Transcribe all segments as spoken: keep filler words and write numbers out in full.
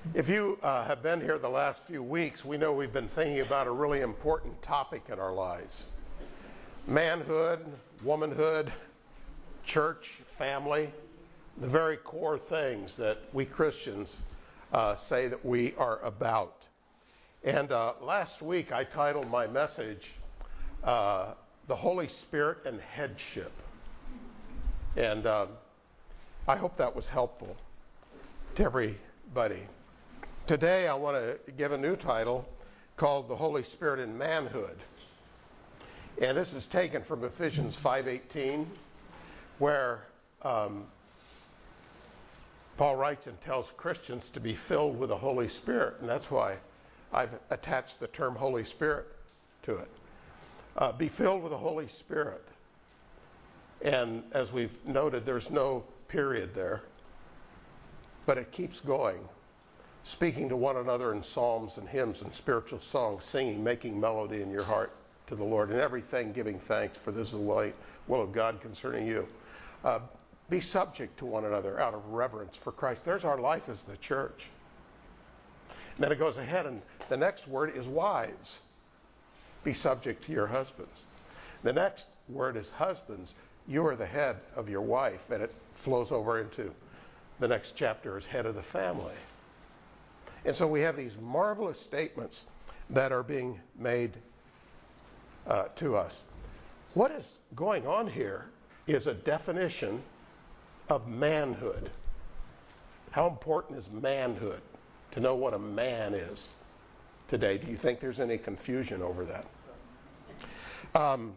If you uh, have been here the last few weeks, we know we've been thinking about a really important topic in our lives. Manhood, womanhood, church, family, the very core things that we Christians uh, say that we are about. And uh, last week I titled my message, uh, The Holy Spirit and Headship. And uh, I hope that was helpful to everybody. Today I want to give a new title called The Holy Spirit and Manhood. And this is taken from Ephesians five eighteen, where um, Paul writes and tells Christians to be filled with the Holy Spirit. And that's why I've attached the term Holy Spirit to it. Uh, be filled with the Holy Spirit. And as we've noted, there's no period there. But it keeps going. Speaking to one another in psalms and hymns and spiritual songs, singing, making melody in your heart to the Lord, and everything giving thanks, for this is the will of God concerning you. Uh, be subject to one another out of reverence for Christ. There's our life as the church. And then it goes ahead, and the next word is wives. Be subject to your husbands. The next word is husbands. You are the head of your wife, and it flows over into the next chapter as head of the family. And so we have these marvelous statements that are being made uh, to us. What is going on here is a definition of manhood. How important is manhood? To know what a man is today. Do you think there's any confusion over that? Um,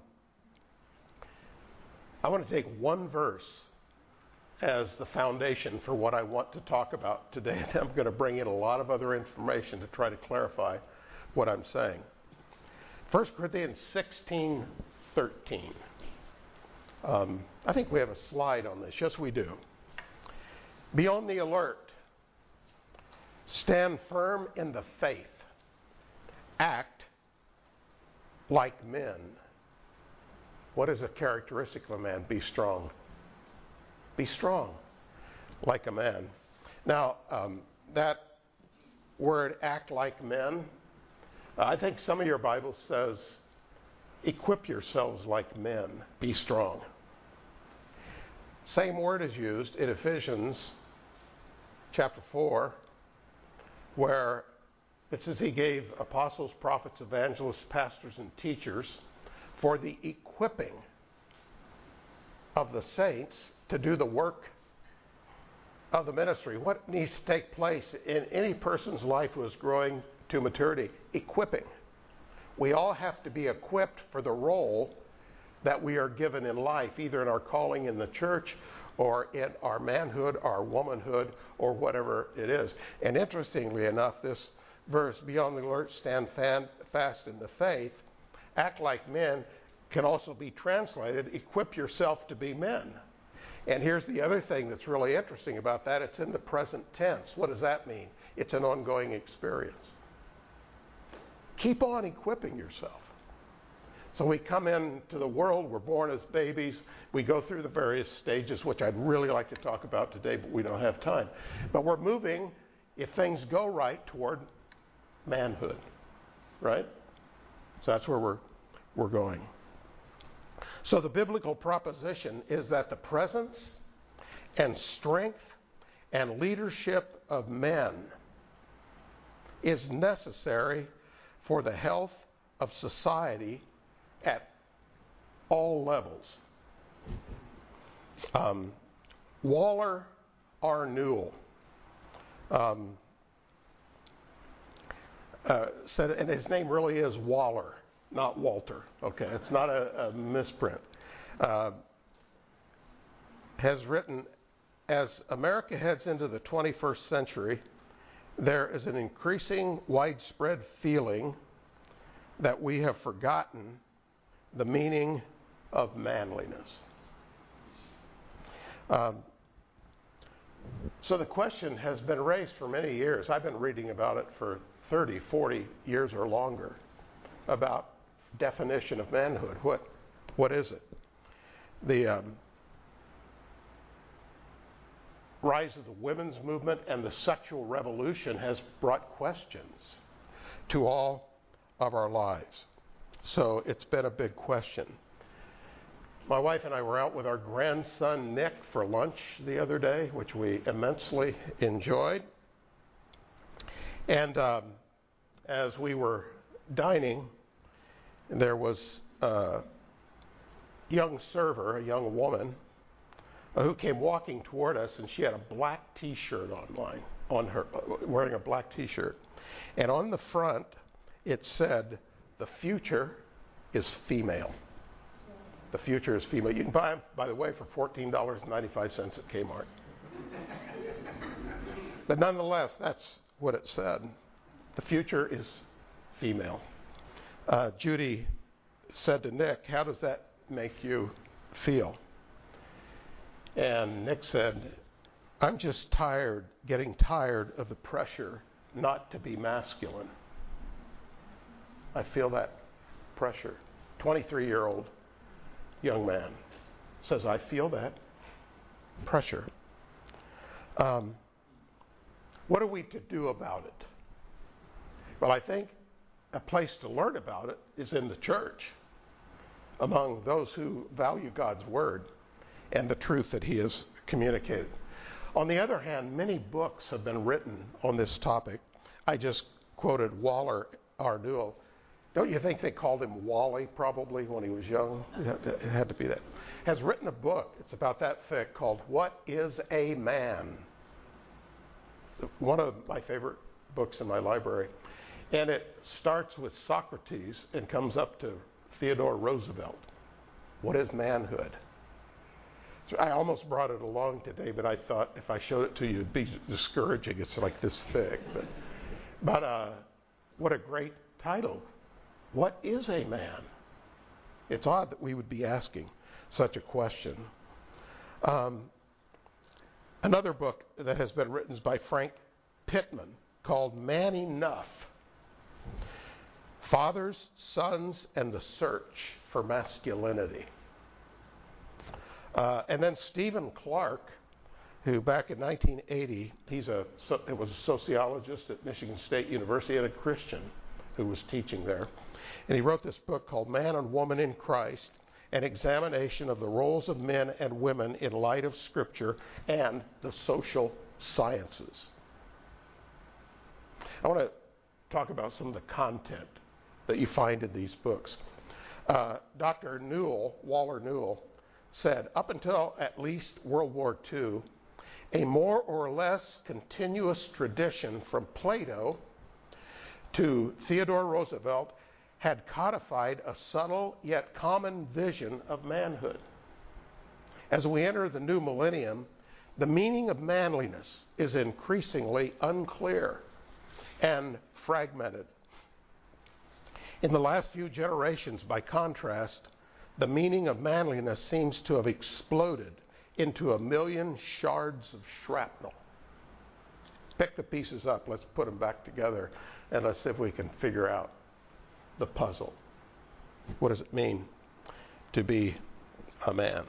I want to take one verse as the foundation for what I want to talk about today. And I'm going to bring in a lot of other information to try to clarify what I'm saying. First Corinthians sixteen thirteen. Um, I think we have a slide on this. Yes, we do. Be on the alert. Stand firm in the faith. Act like men. What is a characteristic of a man? Be strong. Be strong like a man. Now, um, that word, act like men, I think some of your Bible says, equip yourselves like men. Be strong. Same word is used in Ephesians chapter four, where it says he gave apostles, prophets, evangelists, pastors, and teachers for the equipping of the saints to do the work of the ministry. What needs to take place in any person's life who is growing to maturity? Equipping. We all have to be equipped for the role that we are given in life, either in our calling in the church or in our manhood, our womanhood, or whatever it is. And interestingly enough, this verse, be on the alert, stand fast in the faith, act like men, can also be translated, equip yourself to be men. And here's the other thing that's really interesting about that. It's in the present tense. What does that mean? It's an ongoing experience. Keep on equipping yourself. So we come into the world, we're born as babies, we go through the various stages, which I'd really like to talk about today, but we don't have time. But we're moving, if things go right, toward manhood, right? So that's where we're we're going. So the biblical proposition is that the presence and strength and leadership of men is necessary for the health of society at all levels. Um, Waller R. Newell um, uh, said, and his name really is Waller, not Walter. Okay, it's not a, a misprint. Uh, has written, as America heads into the twenty-first century, there is an increasing widespread feeling that we have forgotten the meaning of manliness. Um, so the question has been raised for many years. I've been reading about it for thirty, forty years or longer, about definition of manhood. What, what is it? The um, rise of the women's movement and the sexual revolution has brought questions to all of our lives. So it's been a big question. My wife and I were out with our grandson Nick for lunch the other day, which we immensely enjoyed. And um, as we were dining, there was a young server, a young woman, uh, who came walking toward us, and she had a black T-shirt online, on her, uh, wearing a black T-shirt. And on the front, it said, "The future is female." The future is female. You can buy them, by the way, for fourteen dollars and ninety-five cents at Kmart. But nonetheless, that's what it said. The future is female. Uh, Judy said to Nick, "How does that make you feel?" And Nick said, "I'm just tired, getting tired of the pressure not to be masculine. I feel that pressure." twenty-three-year-old young man says, "I feel that pressure." Um, what are we to do about it? Well, I think a place to learn about it is in the church, among those who value God's word and the truth that he has communicated. On the other hand, many books have been written on this topic. I just quoted Waller R. Newell. Don't you think they called him Wally probably when he was young? It had to be that. Has written a book, it's about that thick, called What is a Man? It's one of my favorite books in my library. And it starts with Socrates and comes up to Theodore Roosevelt. What is manhood? So I almost brought it along today, but I thought if I showed it to you, it'd be discouraging. It's like this thick. But, but uh, what a great title. What is a man? It's odd that we would be asking such a question. Um, another book that has been written is by Frank Pittman called Man Enough: Fathers, Sons, and the Search for Masculinity. Uh, and then Stephen Clark, who back in nineteen eighty, he's a, so, it was a sociologist at Michigan State University and a Christian who was teaching there. And he wrote this book called Man and Woman in Christ, an examination of the roles of men and women in light of Scripture and the social sciences. I want to talk about some of the content that you find in these books. Uh, Doctor Newell, Waller Newell, said, up until at least World War Two, a more or less continuous tradition from Plato to Theodore Roosevelt had codified a subtle yet common vision of manhood. As we enter the new millennium, the meaning of manliness is increasingly unclear and fragmented. In the last few generations, by contrast, the meaning of manliness seems to have exploded into a million shards of shrapnel. Pick the pieces up, let's put them back together, and let's see if we can figure out the puzzle. What does it mean to be a man?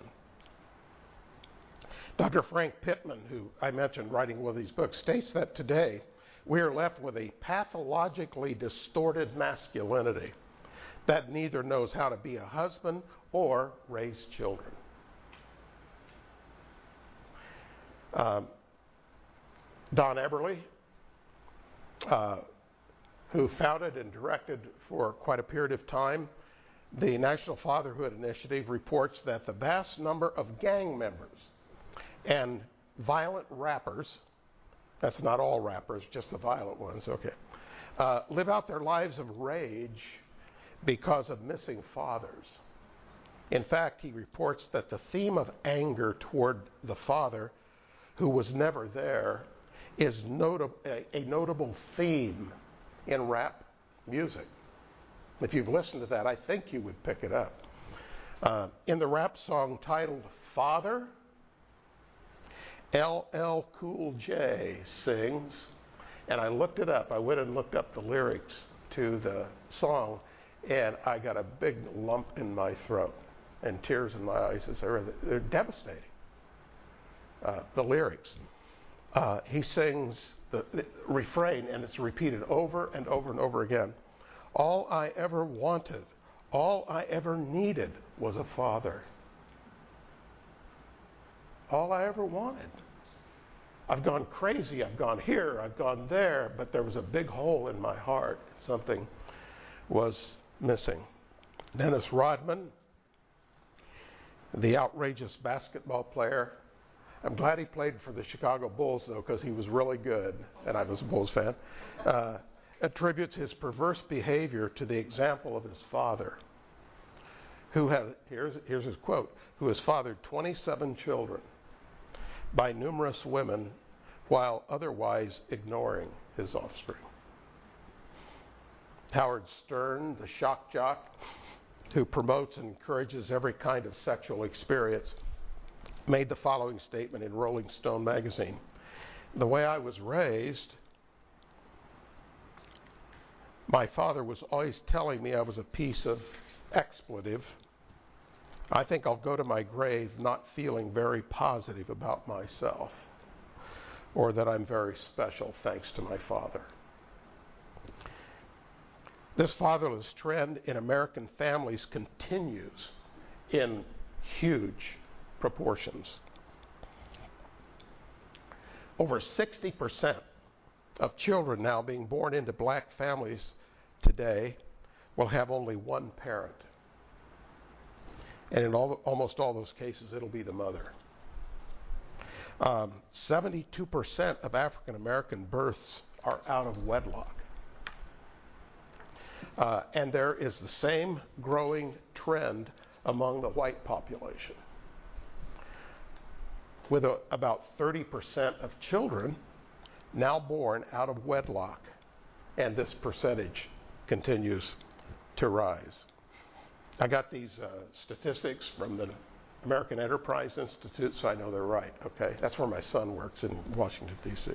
Doctor Frank Pittman, who I mentioned writing one of these books, states that today we are left with a pathologically distorted masculinity that neither knows how to be a husband or raise children. Um, Don Eberly, uh, who founded and directed for quite a period of time the National Fatherhood Initiative, reports that the vast number of gang members and violent rappers, that's not all rappers, just the violent ones, okay, uh, live out their lives of rage because of missing fathers. In fact, he reports that the theme of anger toward the father who was never there is nota- a, a notable theme in rap music. If you've listened to that, I think you would pick it up. Uh, in the rap song titled Father, L L Cool J sings, and I looked it up. I went and looked up the lyrics to the song, and I got a big lump in my throat and tears in my eyes as I read it. They're devastating, uh, the lyrics. uh, he sings the, the refrain, and it's repeated over and over and over again. All I ever wanted, all I ever needed was a father. All I ever wanted. I've gone crazy, I've gone here, I've gone there, but there was a big hole in my heart. Something was missing. Dennis Rodman, the outrageous basketball player. I'm glad he played for the Chicago Bulls, though, because he was really good, and I was a Bulls fan. Uh, attributes his perverse behavior to the example of his father, who has, here's, here's his quote, who has fathered twenty-seven children by numerous women while otherwise ignoring his offspring. Howard Stern, the shock jock, who promotes and encourages every kind of sexual experience, made the following statement in Rolling Stone magazine. The way I was raised, my father was always telling me I was a piece of expletive. I think I'll go to my grave not feeling very positive about myself, or that I'm very special thanks to my father. This fatherless trend in American families continues in huge proportions. Over sixty percent of children now being born into black families today will have only one parent. And in all, almost all those cases, it'll be the mother. Um, seventy-two percent of African American births are out of wedlock. Uh, and there is the same growing trend among the white population, with a, about thirty percent of children now born out of wedlock, and this percentage continues to rise. I got these uh, statistics from the American Enterprise Institute, so I know they're right, okay? That's where my son works, in Washington, D C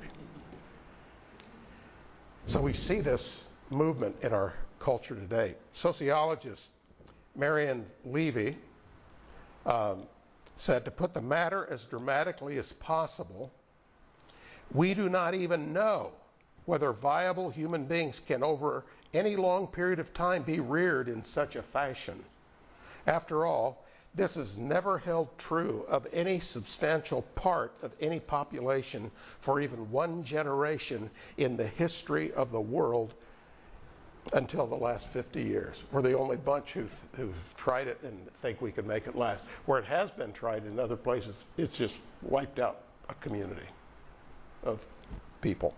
So we see this movement in our culture today. Sociologist Marion Levy um, said, to put the matter as dramatically as possible, we do not even know whether viable human beings can over any long period of time be reared in such a fashion. After all, this has never held true of any substantial part of any population for even one generation in the history of the world until the last fifty years. We're the only bunch who've, who've tried it and think we can make it last. Where it has been tried in other places, it's just wiped out a community of people.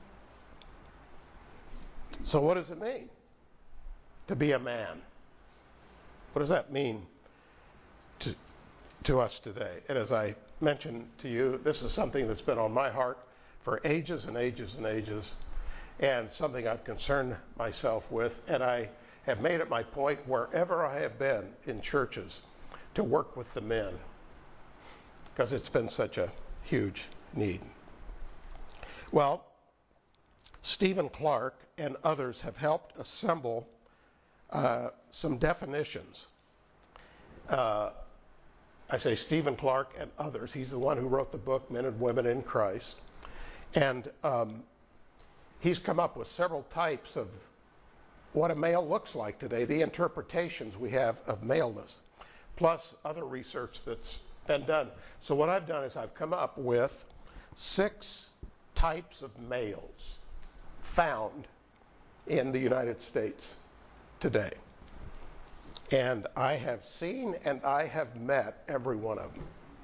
So what does it mean to be a man? What does that mean to, to us today? And as I mentioned to you, this is something that's been on my heart for ages and ages and ages, and something I've concerned myself with, and I have made it my point wherever I have been in churches to work with the men, because it's been such a huge need. Well, Stephen Clark and others have helped assemble uh, some definitions. Uh, I say Stephen Clark and others. He's the one who wrote the book, Men and Women in Christ. And um, he's come up with several types of what a male looks like today, the interpretations we have of maleness, plus other research that's been done. So what I've done is I've come up with six types of males found in the United States today. And I have seen and I have met every one of them.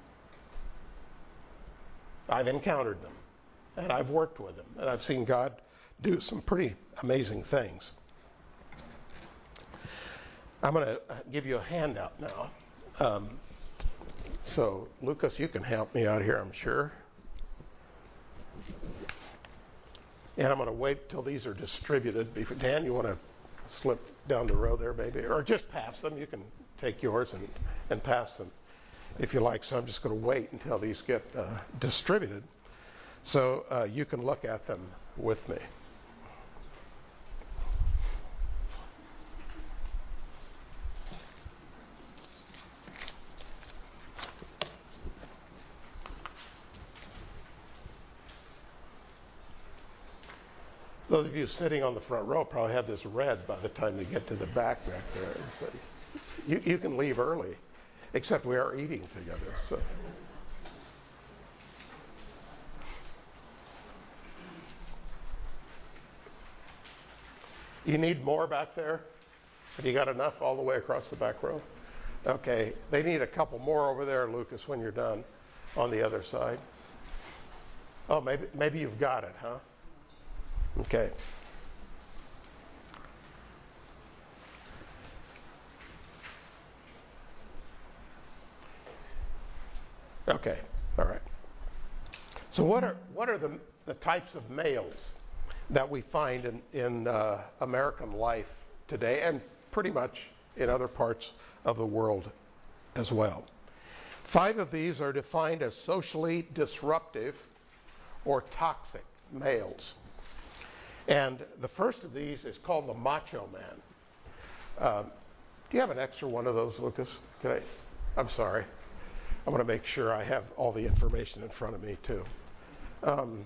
I've encountered them, and I've worked with them, and I've seen God do some pretty amazing things. I'm going to give you a handout now. Um, so, Lucas, you can help me out here, I'm sure. And I'm going to wait till these are distributed. Before, Dan, you want to slip down the row there, maybe? Or just pass them. You can take yours and, and pass them if you like. So I'm just going to wait until these get uh, distributed so uh, you can look at them with me. those of you sitting on the front row probably have this read by the time they get to the back back there. So you, you can leave early, except we are eating together. So. You need more back there? Have you got enough all the way across the back row? Okay, they need a couple more over there, Lucas, when you're done on the other side. Oh, maybe maybe you've got it, huh? Okay. Okay, all right. So what are what are the the types of males that we find in, in uh, American life today, and pretty much in other parts of the world as well? Five of these are defined as socially disruptive or toxic males. And the first of these is called the macho man. Um, do you have an extra one of those, Lucas? Can I? I'm sorry. I want to make sure I have all the information in front of me, too. Um,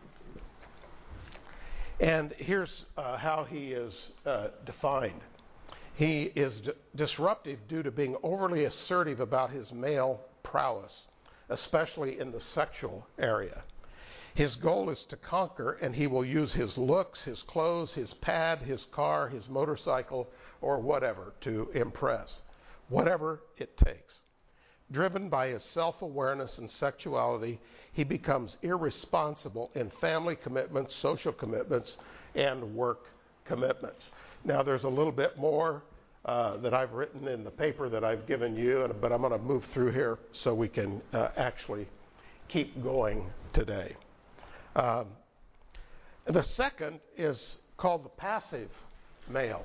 and here's uh, how he is uh, defined. He is d- disruptive due to being overly assertive about his male prowess, especially in the sexual area. His goal is to conquer, and he will use his looks, his clothes, his pad, his car, his motorcycle, or whatever to impress, whatever it takes. Driven by his self-awareness and sexuality, he becomes irresponsible in family commitments, social commitments, and work commitments. Now, there's a little bit more uh, that I've written in the paper that I've given you, and, but I'm going to move through here so we can uh, actually keep going today. Um, the second is called the passive male.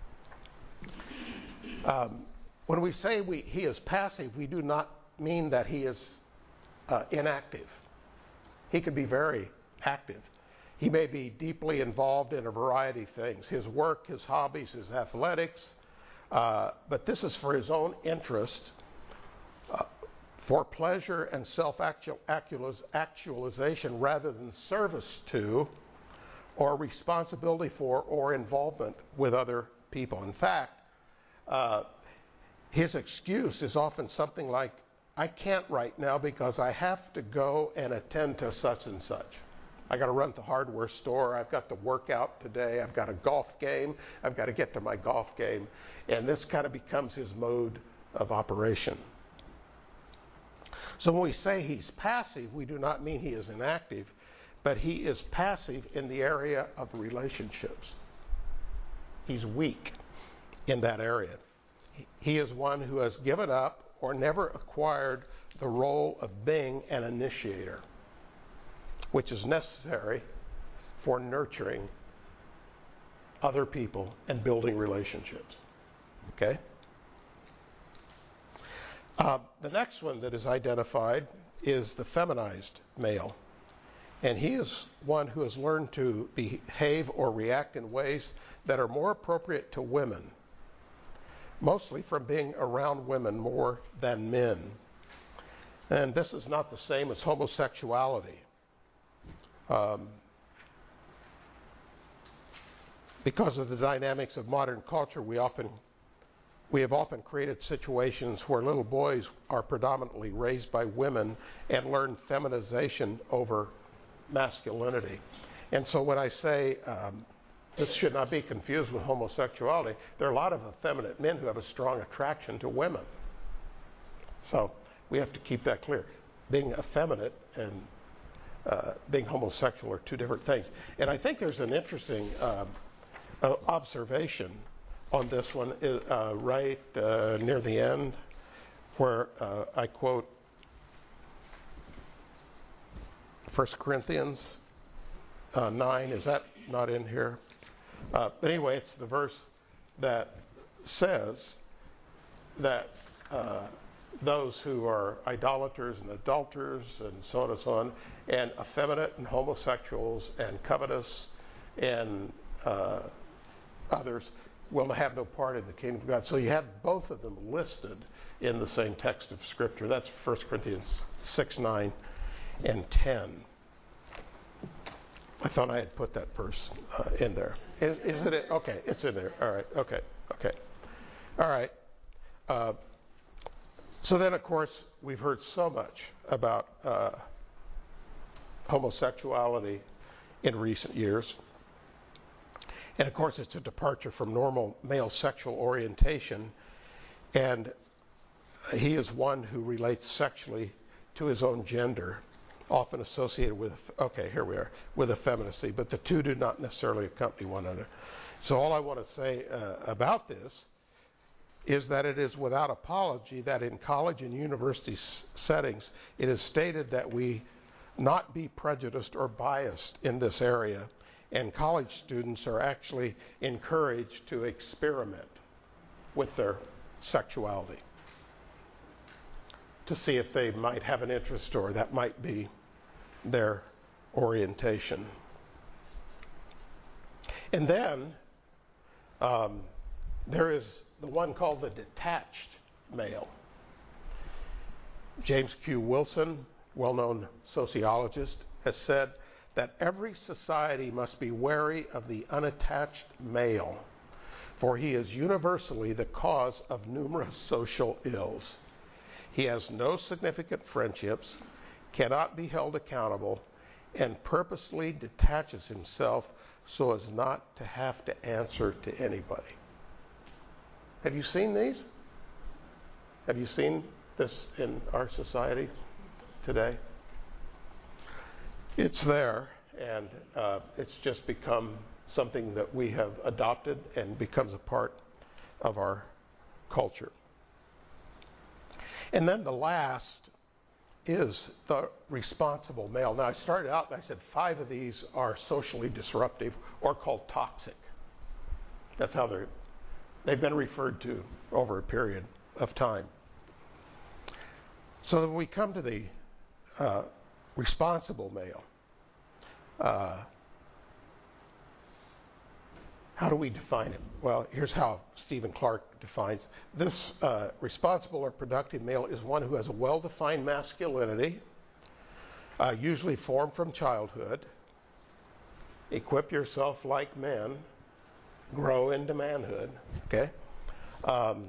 Um, when we say we, he is passive, we do not mean that he is uh, inactive. He can be very active. He may be deeply involved in a variety of things, his work, his hobbies, his athletics, uh, but this is for his own interest, uh, for pleasure and self-actualization rather than service to or responsibility for or involvement with other people. In fact, uh, his excuse is often something like, I can't right now because I have to go and attend to such and such. I got to run to the hardware store. I've got to work out today. I've got a golf game. I've got to get to my golf game. And this kind of becomes his mode of operation. So when we say he's passive, we do not mean he is inactive, but he is passive in the area of relationships. He's weak in that area. He is one who has given up or never acquired the role of being an initiator, which is necessary for nurturing other people and building relationships. Okay? Uh, the next one that is identified is the feminized male. And he is one who has learned to behave or react in ways that are more appropriate to women, mostly from being around women more than men. And this is not the same as homosexuality. Um, because of the dynamics of modern culture, we often we have often created situations where little boys are predominantly raised by women and learn feminization over masculinity. And so when I say um, this should not be confused with homosexuality, there are a lot of effeminate men who have a strong attraction to women. So we have to keep that clear. Being effeminate and uh, being homosexual are two different things. And I think there's an interesting uh, uh, observation on this one uh, right uh, near the end, where uh, I quote First Corinthians uh, nine. Is that not in here? Uh, but anyway, it's the verse that says that uh, those who are idolaters and adulterers and so on and so on, and effeminate and homosexuals and covetous and uh, others will have no part in the kingdom of God. So you have both of them listed in the same text of Scripture. That's First Corinthians six, nine, and ten. I thought I had put that verse uh, in there. Is, is it? Okay, it's in there. All right. Okay. Okay. All right. Uh, so then, of course, we've heard so much about uh, homosexuality in recent years. And, of course, it's a departure from normal male sexual orientation. And he is one who relates sexually to his own gender, often associated with, okay, here we are, with effeminacy, but the two do not necessarily accompany one another. So all I want to say uh, about this is that it is without apology that in college and university s- settings, it is stated that we not be prejudiced or biased in this area, and college students are actually encouraged to experiment with their sexuality to see if they might have an interest or that might be their orientation. And then um, there is the one called the detached male. James Q. Wilson, well-known sociologist, has said that every society must be wary of the unattached male, for he is universally the cause of numerous social ills. He has no significant friendships, cannot be held accountable, and purposely detaches himself so as not to have to answer to anybody. Have you seen these? Have you seen this in our society today? It's there, and uh, it's just become something that we have adopted and becomes a part of our culture. And then the last is the responsible male. Now, I started out and I said five of these are socially disruptive or called toxic. That's how they're, they've been referred to over a period of time. So that we come to the uh, responsible male. Uh, How do we define it? Well, here's how Stephen Clark defines. This uh, responsible or productive male is one who has a well-defined masculinity, uh, usually formed from childhood. Equip yourself like men, grow into manhood, okay? Um,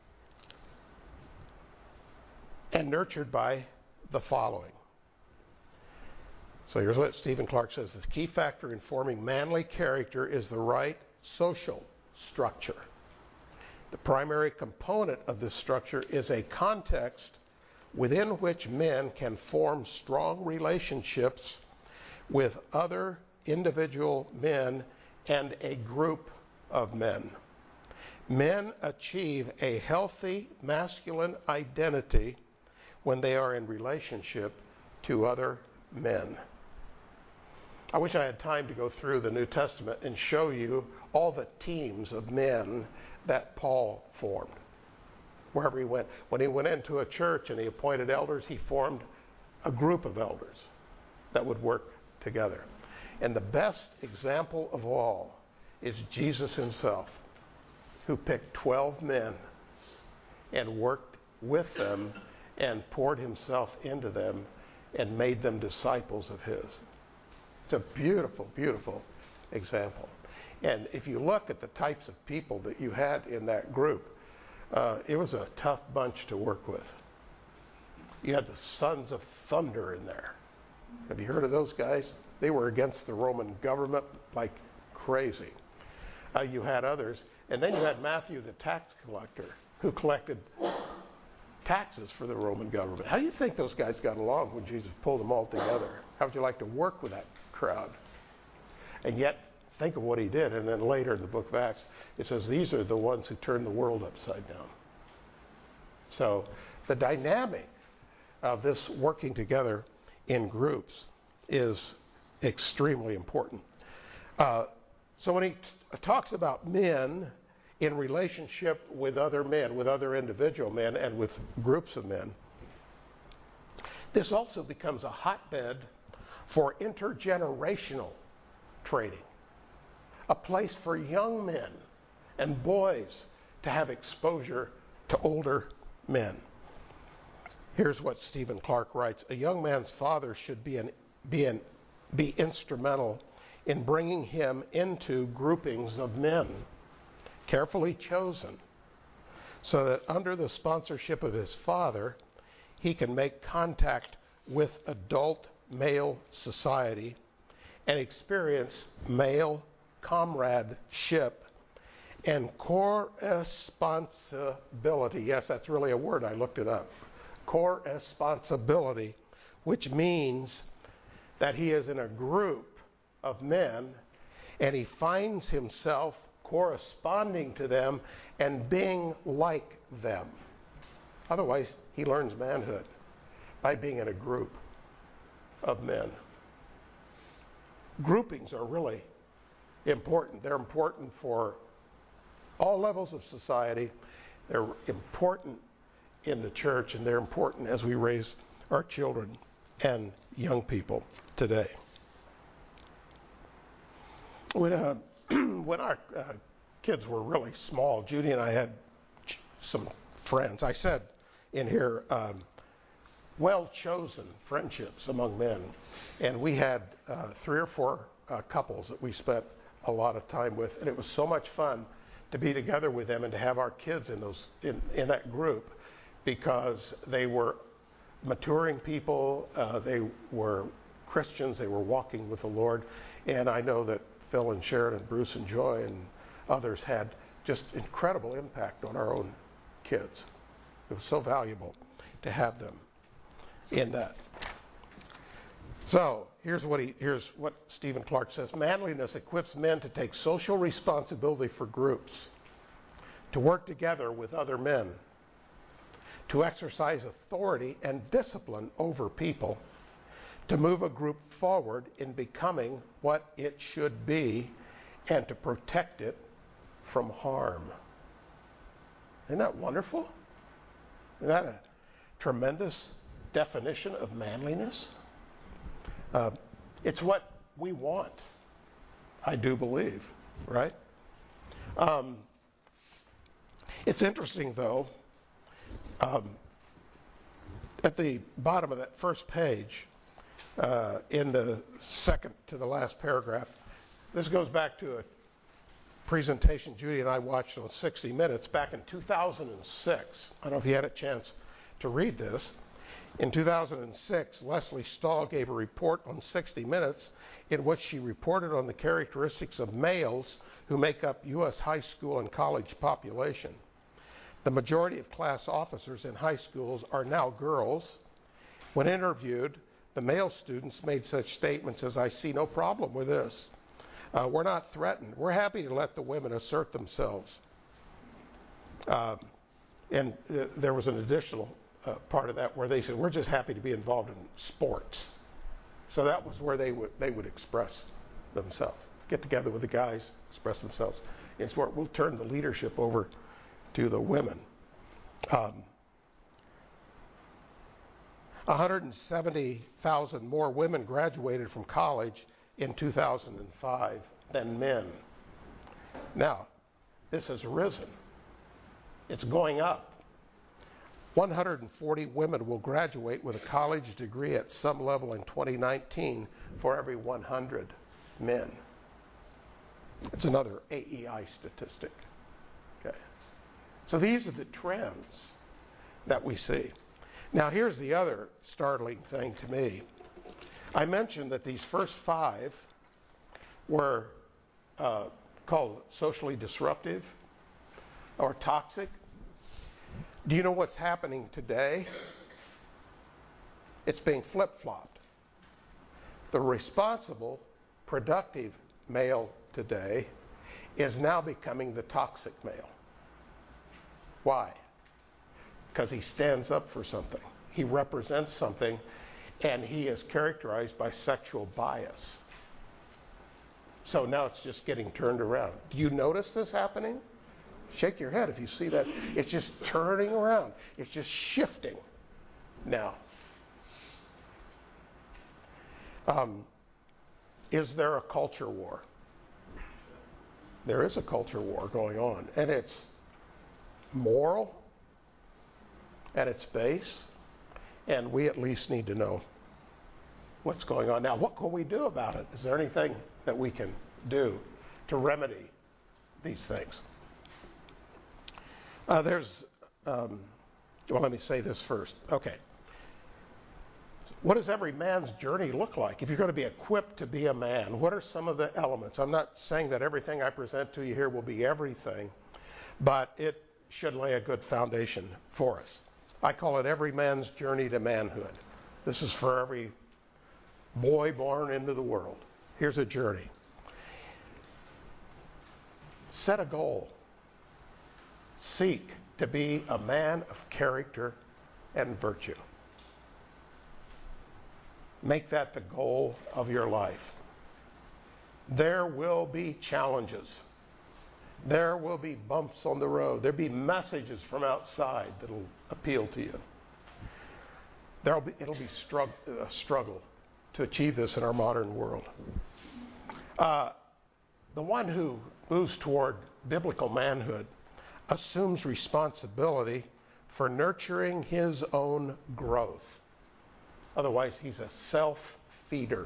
and nurtured by the following. So here's what Stephen Clark says. The key factor in forming manly character is the right social structure. The primary component of this structure is a context within which men can form strong relationships with other individual men and a group of men. Men achieve a healthy masculine identity when they are in relationship to other men. I wish I had time to go through the New Testament and show you all the teams of men that Paul formed, wherever he went. When he went into a church and he appointed elders, he formed a group of elders that would work together. And the best example of all is Jesus himself, who picked twelve men and worked with them and poured himself into them and made them disciples of his. It's a beautiful, beautiful example. And if you look at the types of people that you had in that group, uh, it was a tough bunch to work with. You had the Sons of Thunder in there. Have you heard of those guys? They were against the Roman government like crazy. Uh, you had others. And then you had Matthew the tax collector, who collected taxes for the Roman government. How do you think those guys got along when Jesus pulled them all together? How would you like to work with that crowd? And yet, think of what he did. And then later in the book of Acts, it says these are the ones who turned the world upside down. So the dynamic of this working together in groups is extremely important. Uh, so when he t- talks about men in relationship with other men, with other individual men, and with groups of men, this also becomes a hotbed for intergenerational training, a place for young men and boys to have exposure to older men. Here's what Stephen Clark writes. A young man's father should be, an, be, an, be instrumental in bringing him into groupings of men, carefully chosen, so that under the sponsorship of his father, he can make contact with adult male society and experience male comradeship and corresponsibility. Yes, that's really a word. I looked it up. Corresponsibility, which means that he is in a group of men and he finds himself corresponding to them and being like them. Otherwise, he learns manhood by being in a group of men. Groupings are really important. They're important for all levels of society. They're important in the church, and they're important as we raise our children and young people today. When, uh, when our uh, kids were really small, Judy and I had ch- some friends. I said in here, um, well-chosen friendships among men. And we had uh, three or four uh, couples that we spent a lot of time with, and it was so much fun to be together with them and to have our kids in those in, in that group, because they were maturing people, uh, they were Christians, they were walking with the Lord, and I know that Phil and Sharon and Bruce and Joy and others had just incredible impact on our own kids. It was so valuable to have them in that. So here's what he here's what Stephen Clark says: manliness equips men to take social responsibility for groups, to work together with other men, to exercise authority and discipline over people, to move a group forward in becoming what it should be, and to protect it from harm. Isn't that wonderful? Isn't that a tremendous definition of manliness? Uh, it's what we want, I do believe, right? Um, it's interesting, though, um, at the bottom of that first page, uh, in the second to the last paragraph, this goes back to a presentation Judy and I watched on sixty minutes back in two thousand six. I don't know if you had a chance to read this. In two thousand six, Leslie Stahl gave a report on sixty minutes in which she reported on the characteristics of males who make up U S high school and college population. The majority of class officers in high schools are now girls. When interviewed, the male students made such statements as, "I see no problem with this. Uh, we're not threatened. We're happy to let the women assert themselves." Uh, and uh, there was an additional uh, part of that where they said, "We're just happy to be involved in sports." So that was where they would they would express themselves, get together with the guys, express themselves in sport. We'll turn the leadership over to the women. Um, one hundred seventy thousand more women graduated from college in two thousand five than men. Now, this has risen. It's going up. one hundred forty women will graduate with a college degree at some level in twenty nineteen for every one hundred men. It's another A E I statistic. Okay. So these are the trends that we see. Now, here's the other startling thing to me. I mentioned that these first five were uh, called socially disruptive or toxic. Do you know what's happening today? It's being flip-flopped. The responsible, productive male today is now becoming the toxic male. Why? Because he stands up for something. He represents something, and he is characterized by sexual bias. So now it's just getting turned around. Do you notice this happening? Shake your head if you see that. It's just turning around. It's just shifting now. Um, is there a culture war? There is a culture war going on, and it's moral at its base, and we at least need to know what's going on. Now, what can we do about it? Is there anything that we can do to remedy these things. Uh, there's, um, well, let me say this first. Okay. What does every man's journey look like? If you're going to be equipped to be a man, what are some of the elements? I'm not saying that everything I present to you here will be everything, but it should lay a good foundation for us. I call it every man's journey to manhood. This is for every boy born into the world. Here's a journey. Set a goal. Seek to be a man of character and virtue. Make that the goal of your life. There will be challenges. There will be bumps on the road. There'll be messages from outside that'll appeal to you. There'll be, it'll be strugg- a struggle to achieve this in our modern world. Uh, the one who moves toward biblical manhood assumes responsibility for nurturing his own growth. Otherwise, he's a self-feeder.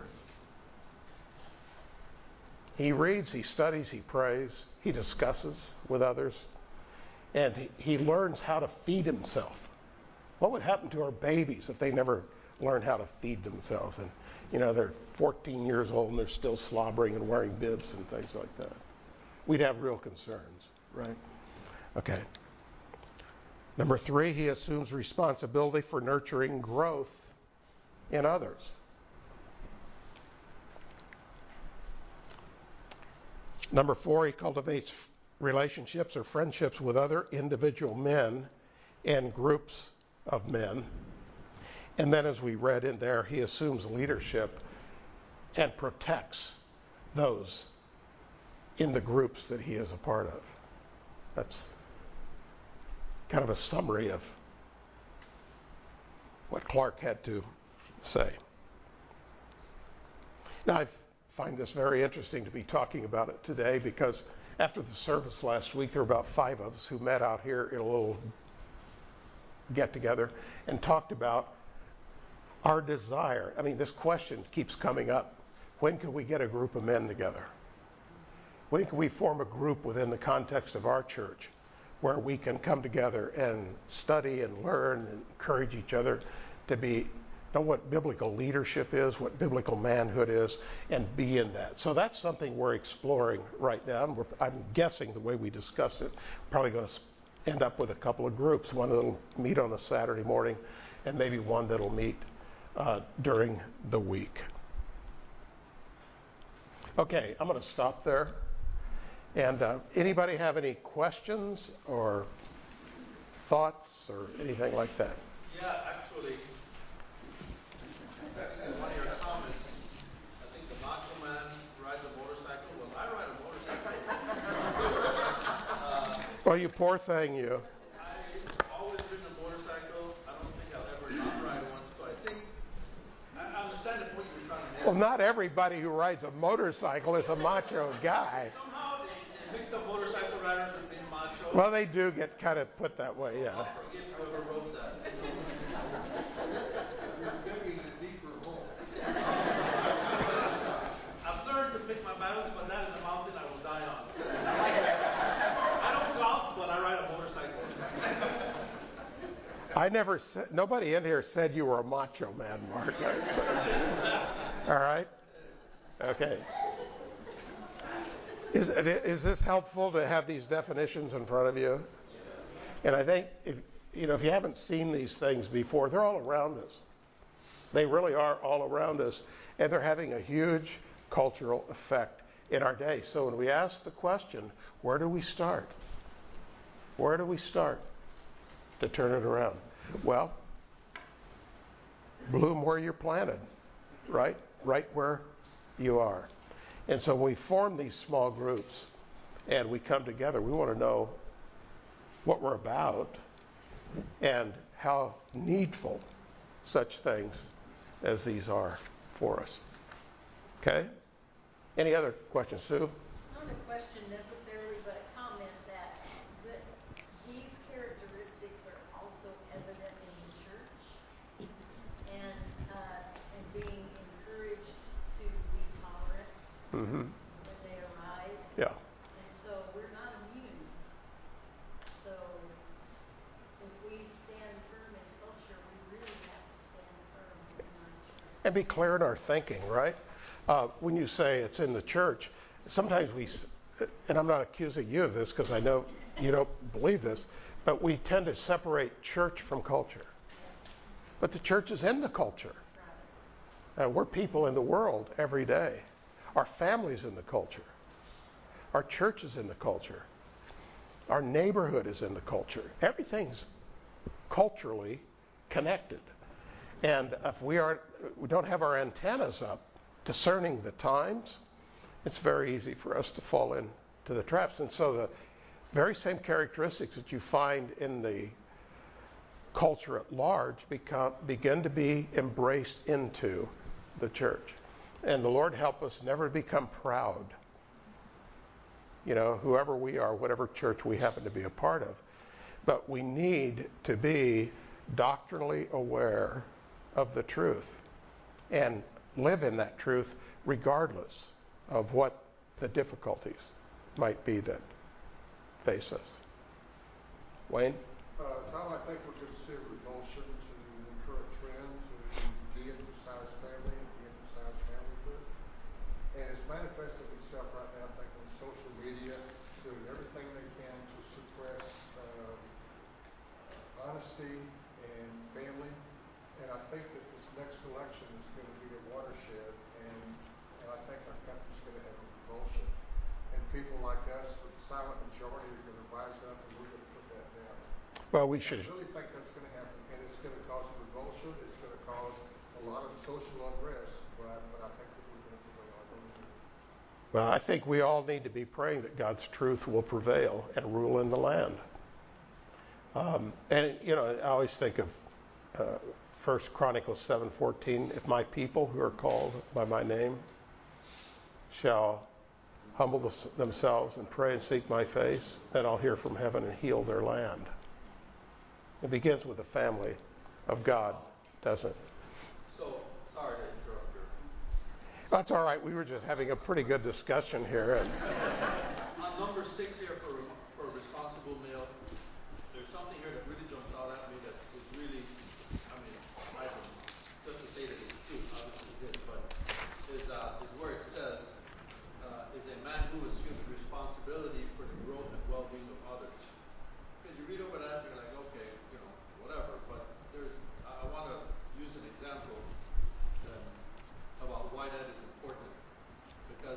He reads, he studies, he prays, he discusses with others, and he, he learns how to feed himself. What would happen to our babies if they never learned how to feed themselves? And, you know, they're fourteen years old and they're still slobbering and wearing bibs and things like that. We'd have real concerns, right? Okay. Number three, he assumes responsibility for nurturing growth in others. Number four, he cultivates relationships or friendships with other individual men and groups of men. And then, as we read in there, he assumes leadership and protects those in the groups that he is a part of. That's kind of a summary of what Clark had to say. Now, I find this very interesting to be talking about it today because after the service last week, there were about five of us who met out here in a little get-together and talked about our desire. I mean, this question keeps coming up. When can we get a group of men together? When can we form a group within the context of our church where we can come together and study and learn and encourage each other to be know what biblical leadership is, what biblical manhood is, and be in that. So that's something we're exploring right now. And we're, I'm guessing the way we discussed it, probably going to end up with a couple of groups, one that'll meet on a Saturday morning, and maybe one that'll meet uh, during the week. Okay, I'm going to stop there. And uh, anybody have any questions or thoughts or anything like that? Yeah, actually, in one of your comments, I think the macho man rides a motorcycle. Well, I ride a motorcycle. uh, well, you poor thing, you. I've always ridden a motorcycle. I don't think I'll ever not ride one. So I think, I understand the point you were trying to make. Well, not everybody who rides a motorcycle is a macho guy. Somehow they mix up motorcycle riders with being macho. Well, they do get kind of put that way, yeah. I'll forgive whoever wrote that. I've learned to pick my battles, but that is a mountain I will die on. I don't golf, but I ride a motorcycle. I never said, nobody in here said you were a macho man, Mark. All right? Okay. Is, is this helpful to have these definitions in front of you? And I think, if, you know, if you haven't seen these things before, they're all around us. They really are all around us, and they're having a huge cultural effect in our day. So when we ask the question, where do we start? Where do we start to turn it around? Well, bloom where you're planted, right? Right where you are. And so when we form these small groups and we come together, we want to know what we're about and how needful such things as these are for us. Okay? Any other questions, Sue? Not a question necessarily, but a comment that the, these characteristics are also evident in the church and, uh, and being encouraged to be tolerant Mm-hmm. Yeah. And so we're not immune. So if we stand firm in culture, we really have to stand firm in our church. And be clear in our thinking, right? Uh, when you say it's in the church, sometimes we, s- and I'm not accusing you of this because I know you don't believe this, but we tend to separate church from culture. But the church is in the culture. Uh, we're people in the world every day. Our family's in the culture. Our church is in the culture. Our neighborhood is in the culture. Everything's culturally connected. And if we are, we don't have our antennas up, discerning the times, it's very easy for us to fall into the traps. And so the very same characteristics that you find in the culture at large become, begin to be embraced into the church. And the Lord help us never become proud. You know, whoever we are, whatever church we happen to be a part of. But we need to be doctrinally aware of the truth and live in that truth regardless of what the difficulties might be that face us. Wayne? Uh, Tom, I think we're going to see a revulsion to the current trends and de-emphasize family and de-emphasize familyhood. And it's manifesting itself right now, I think, on social media, doing everything they can to suppress uh, honesty and family. And I think that this next election is going to be a watershed, and, and I think our country's going to have a revulsion. And people like us, the silent majority, are going to rise up and we're going to put that down. Well, we should. I really think that's going to happen, and it's going to cause a revulsion. It's going to cause a lot of social unrest, but, but I think that we're going to prevail. I really do. Well, I think we all need to be praying that God's truth will prevail and rule in the land. Um, and, you know, I always think of uh, First Chronicles seven fourteen, if my people who are called by my name shall humble th- themselves and pray and seek my face, then I'll hear from heaven and heal their land. It begins with the family of God, doesn't it? So, sorry to interrupt you. That's all right. We were just having a pretty good discussion here. And On number six here for, for responsible meal, there's something here that really jumps out at me that is really, I mean, I don't, just to say that it's true, obviously it is, but is, uh, is where it says, uh, is a man who assumes responsibility for the growth and well-being of others. Because you read over that and you're like, okay, you know, whatever, but there's, I want to use an example um, about why that is important. Because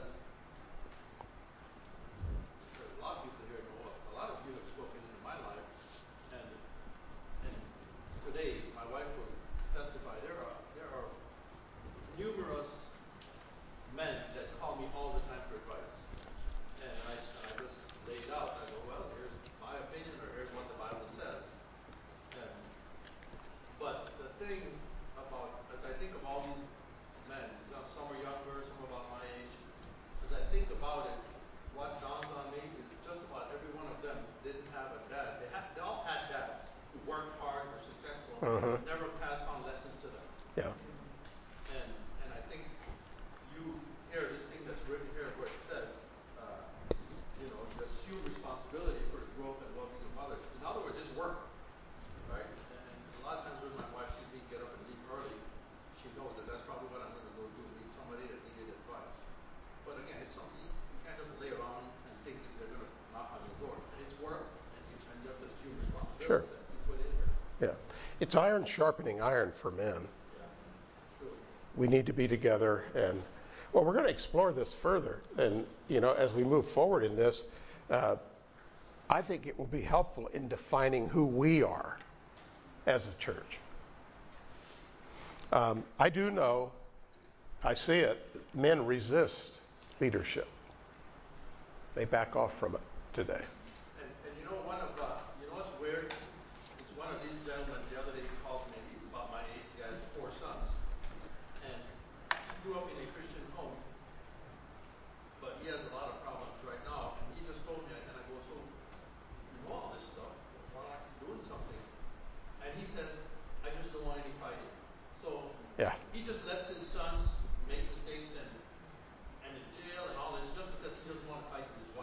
there's a lot of people here know, a lot of you have spoken into my life, and and today my wife will testify. There are there are numerous men that call me all the time for advice, and I, I just lay it out. I go, well, here's my opinion, or here's what the Bible says. And, but the thing about, as I think of all these men, some are younger, some about my age, as I think about it, what dawns on me is that just about every one of them didn't have a dad. They, had, they all had dads who worked hard, were successful, Uh-huh. never passed on lessons to them. yeah, And and I think you hear this thing that's written here where it says, uh, you know, you assume responsibility for the growth and well-being of others. In other words, it's work, right? And, and a lot of times when my wife sees me get up and leave early, she knows that that's probably what I'm going to go do, meet somebody that needed advice. But again, it's something you can't just lay around and think that they're going to knock on your door. It's work, and you, and you have to assume responsibility Sure. that you put in here. yeah. It's iron sharpening iron for men. Yeah, true. We need to be together, and well, we're going to explore this further. And you know, as we move forward in this, uh, I think it will be helpful in defining who we are as a church. Um, I do know, I see it. Men resist leadership. They back off from it today. And, and you know, one of uh, you know what's weird? It's one of these gentlemen the other day he called me. He's about my age. He has four sons, and he grew up in a Christian home, but he has a lot of problems right now. And he just told me, and I go, so you know all this stuff? Why aren't you doing something? And he says, I just don't want any fighting. So Yeah. he just lets his sons make mistakes and and in jail and all this just because he doesn't want to fight with his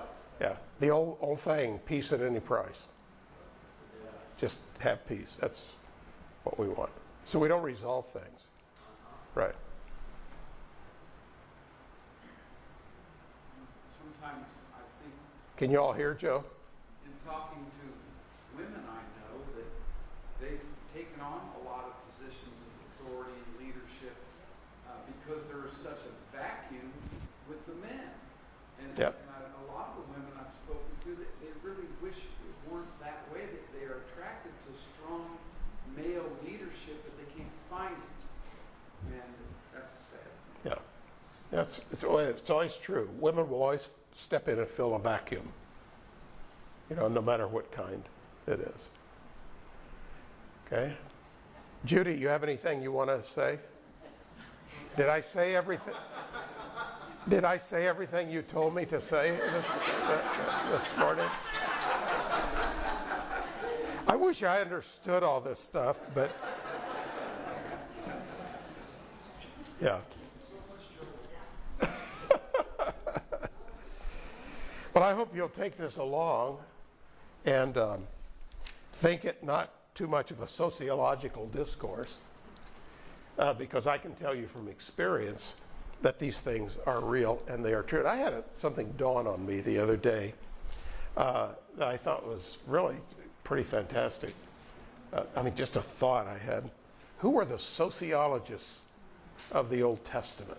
The old old thing, peace at any price. Yeah. Just have peace. That's what we want. So we don't resolve things. Uh-huh. Right. Sometimes I think, Can you all hear Joe? in talking to women I know, that they've taken on a lot of positions of authority and leadership uh, because there is such a vacuum with the men. And, Yep. and I, a lot of the women I've spoken to, they, they really wish it weren't that way. That they are attracted to strong male leadership, but they can't find it. And that's sad. Yeah. That's it's always, it's always true. Women will always step in and fill a vacuum. You know, no matter what kind it is. Okay? Judy, you have anything you want to say? Did I say everything? Did I say everything you told me to say this, uh, this morning? I wish I understood all this stuff, but yeah. But I hope you'll take this along and um, think it not too much of a sociological discourse, uh, because I can tell you from experience that these things are real and they are true. And I had a, something dawn on me the other day uh, that I thought was really pretty fantastic. Uh, I mean, just a thought I had. Who were the sociologists of the Old Testament?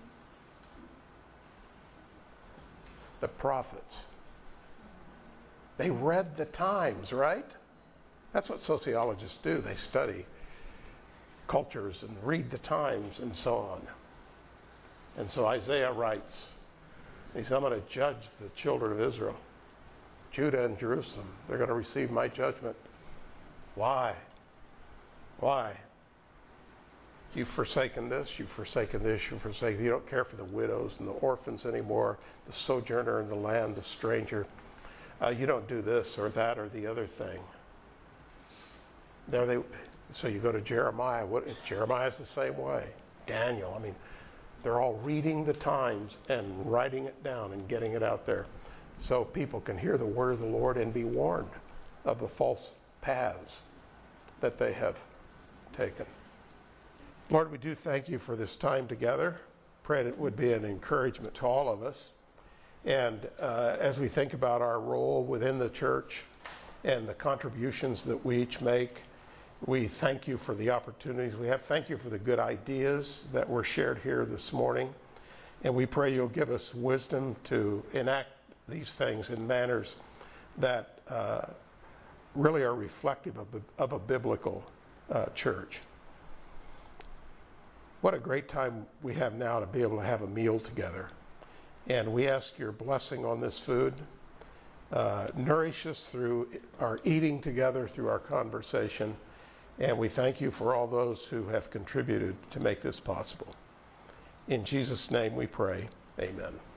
The prophets. They read the times, right? That's what sociologists do. They study cultures and read the times and so on. And so Isaiah writes, he says, I'm going to judge the children of Israel, Judah and Jerusalem. They're going to receive my judgment. Why? Why? You've forsaken this, you've forsaken this, you've forsaken. You don't care for the widows and the orphans anymore, the sojourner in the land, the stranger. Uh, you don't do this or that or the other thing. There they. So you go to Jeremiah. What? Jeremiah's the same way. Daniel. I mean, they're all reading the times and writing it down and getting it out there, so people can hear the word of the Lord and be warned of the false paths that they have taken. Lord, we do thank you for this time together. Pray that it would be an encouragement to all of us. And uh, as we think about our role within the church and the contributions that we each make, we thank you for the opportunities we have. Thank you for the good ideas that were shared here this morning. And we pray you'll give us wisdom to enact these things in manners that uh, really are reflective of, of a biblical uh, church. What a great time we have now to be able to have a meal together. And we ask your blessing on this food. Uh, nourish us through our eating together, through our conversation. And we thank you for all those who have contributed to make this possible. In Jesus' name we pray. Amen.